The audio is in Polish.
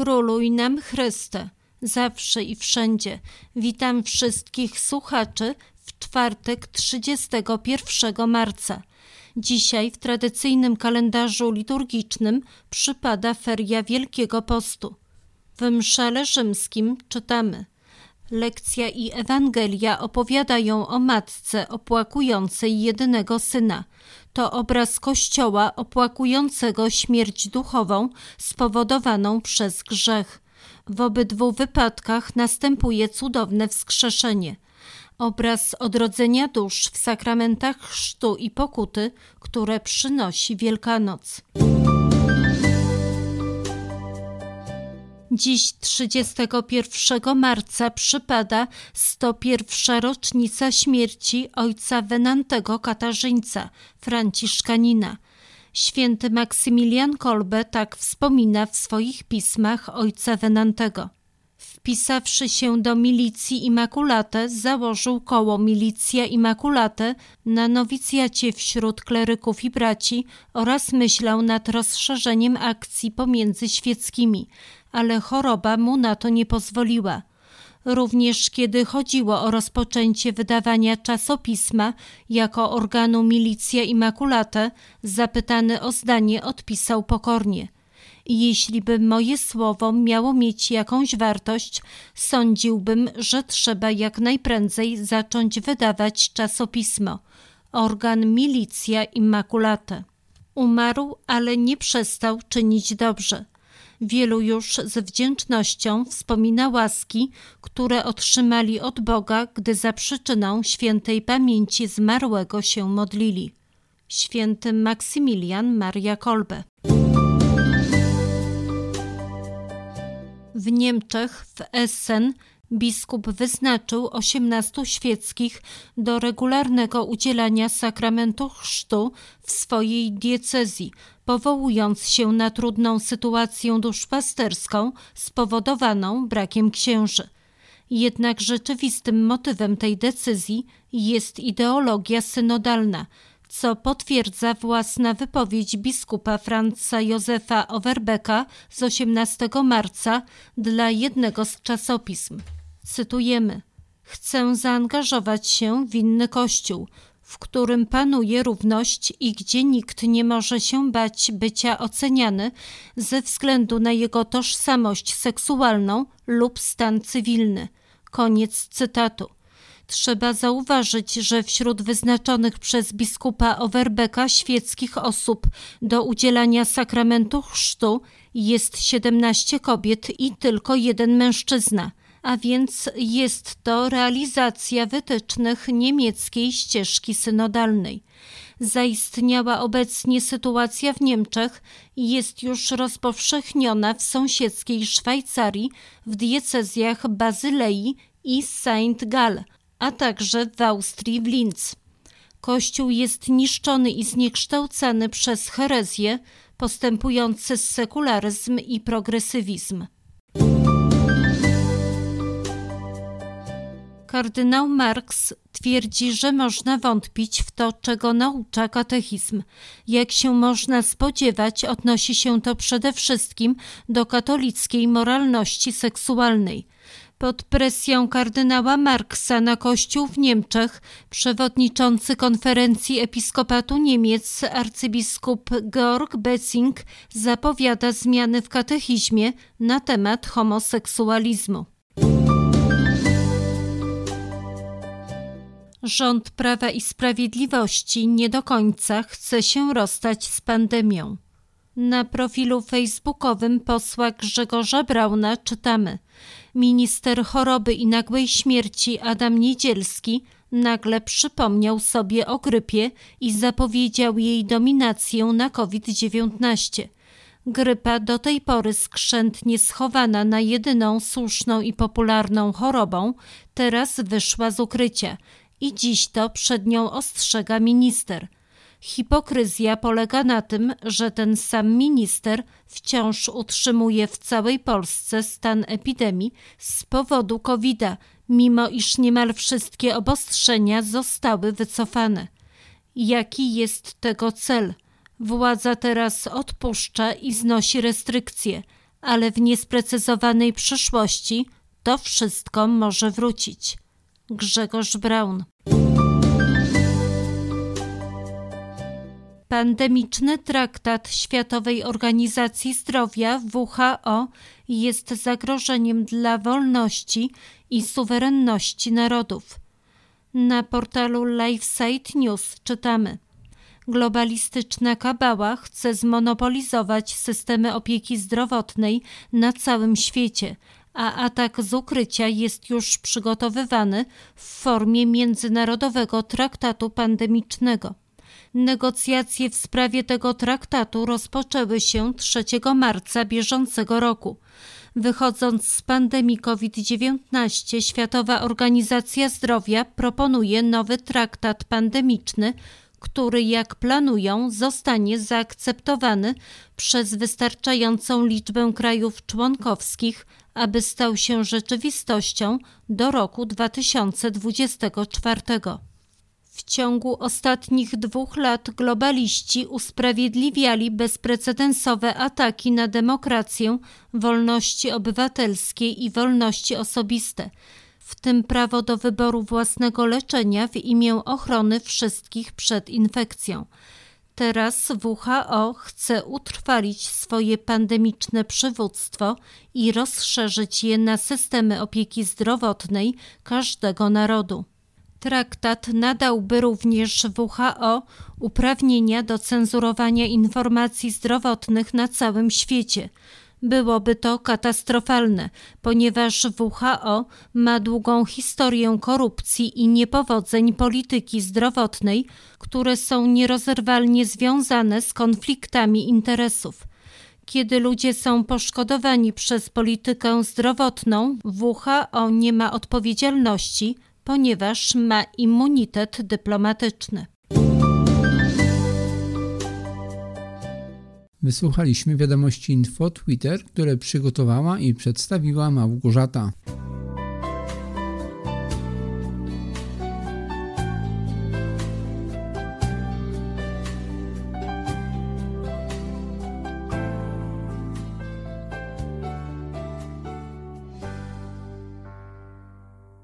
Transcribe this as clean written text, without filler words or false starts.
Króluj nam Chryste, zawsze i wszędzie. Witam wszystkich słuchaczy w czwartek 31 marca. Dzisiaj w tradycyjnym kalendarzu liturgicznym przypada feria Wielkiego Postu. W mszale rzymskim czytamy: lekcja i Ewangelia opowiadają o matce opłakującej jedynego syna. To obraz Kościoła opłakującego śmierć duchową spowodowaną przez grzech. W obydwu wypadkach następuje cudowne wskrzeszenie. Obraz odrodzenia dusz w sakramentach chrztu i pokuty, które przynosi Wielkanoc. Dziś 31 marca przypada 101. rocznica śmierci ojca Wenantego Katarzyńca, franciszkanina. Święty Maksymilian Kolbe tak wspomina w swoich pismach ojca Wenantego. Wpisawszy się do Milicji Immaculate, założył koło Milicja Immaculate na nowicjacie wśród kleryków i braci oraz myślał nad rozszerzeniem akcji pomiędzy świeckimi, ale choroba mu na to nie pozwoliła. Również kiedy chodziło o rozpoczęcie wydawania czasopisma jako organu Milicja Immaculate, zapytany o zdanie odpisał pokornie: jeśli by moje słowo miało mieć jakąś wartość, sądziłbym, że trzeba jak najprędzej zacząć wydawać czasopismo. Organ Milicja Immaculate. Umarł, ale nie przestał czynić dobrze. Wielu już z wdzięcznością wspomina łaski, które otrzymali od Boga, gdy za przyczyną świętej pamięci zmarłego się modlili. Święty Maksymilian Maria Kolbe. W Niemczech, w Essen, biskup wyznaczył 18 świeckich do regularnego udzielania sakramentu chrztu w swojej diecezji, powołując się na trudną sytuację duszpasterską spowodowaną brakiem księży. Jednak rzeczywistym motywem tej decyzji jest ideologia synodalna, co potwierdza własna wypowiedź biskupa Franza Józefa Overbecka z 18 marca dla jednego z czasopism. Cytujemy: chcę zaangażować się w inny kościół, w którym panuje równość i gdzie nikt nie może się bać bycia oceniany ze względu na jego tożsamość seksualną lub stan cywilny. Koniec cytatu. Trzeba zauważyć, że wśród wyznaczonych przez biskupa Overbecka świeckich osób do udzielania sakramentu chrztu jest 17 kobiet i tylko 1 mężczyzna, a więc jest to realizacja wytycznych niemieckiej ścieżki synodalnej. Zaistniała obecnie sytuacja w Niemczech jest już rozpowszechniona w sąsiedzkiej Szwajcarii, w diecezjach Bazylei i Saint-Gall, a także w Austrii w Linz. Kościół jest niszczony i zniekształcany przez herezję, postępujący sekularyzm i progresywizm. Kardynał Marx twierdzi, że można wątpić w to, czego naucza katechizm. Jak się można spodziewać, odnosi się to przede wszystkim do katolickiej moralności seksualnej. Pod presją kardynała Marksa na Kościół w Niemczech przewodniczący konferencji Episkopatu Niemiec arcybiskup Georg Bessing zapowiada zmiany w katechizmie na temat homoseksualizmu. Rząd Prawa i Sprawiedliwości nie do końca chce się rozstać z pandemią. Na profilu facebookowym posła Grzegorza Brauna czytamy: minister choroby i nagłej śmierci Adam Niedzielski nagle przypomniał sobie o grypie i zapowiedział jej dominację na COVID-19. Grypa, do tej pory skrzętnie schowana na jedyną słuszną i popularną chorobą, teraz wyszła z ukrycia i dziś to przed nią ostrzega minister. Hipokryzja polega na tym, że ten sam minister wciąż utrzymuje w całej Polsce stan epidemii z powodu COVID-a, mimo iż niemal wszystkie obostrzenia zostały wycofane. Jaki jest tego cel? Władza teraz odpuszcza i znosi restrykcje, ale w niesprecyzowanej przyszłości to wszystko może wrócić. Grzegorz Braun. Pandemiczny traktat Światowej Organizacji Zdrowia WHO jest zagrożeniem dla wolności i suwerenności narodów. Na portalu LifeSite News czytamy: globalistyczna kabała chce zmonopolizować systemy opieki zdrowotnej na całym świecie, a atak z ukrycia jest już przygotowywany w formie międzynarodowego traktatu pandemicznego. Negocjacje w sprawie tego traktatu rozpoczęły się 3 marca bieżącego roku. Wychodząc z pandemii COVID-19, Światowa Organizacja Zdrowia proponuje nowy traktat pandemiczny, który, jak planują, zostanie zaakceptowany przez wystarczającą liczbę krajów członkowskich, aby stał się rzeczywistością do roku 2024. W ciągu ostatnich 2 lat globaliści usprawiedliwiali bezprecedensowe ataki na demokrację, wolności obywatelskie i wolności osobiste, w tym prawo do wyboru własnego leczenia w imię ochrony wszystkich przed infekcją. Teraz WHO chce utrwalić swoje pandemiczne przywództwo i rozszerzyć je na systemy opieki zdrowotnej każdego narodu. Traktat nadałby również WHO uprawnienia do cenzurowania informacji zdrowotnych na całym świecie. Byłoby to katastrofalne, ponieważ WHO ma długą historię korupcji i niepowodzeń polityki zdrowotnej, które są nierozerwalnie związane z konfliktami interesów. Kiedy ludzie są poszkodowani przez politykę zdrowotną, WHO nie ma odpowiedzialności, ponieważ ma immunitet dyplomatyczny. Wysłuchaliśmy wiadomości Info Twitter, które przygotowała i przedstawiła Małgorzata.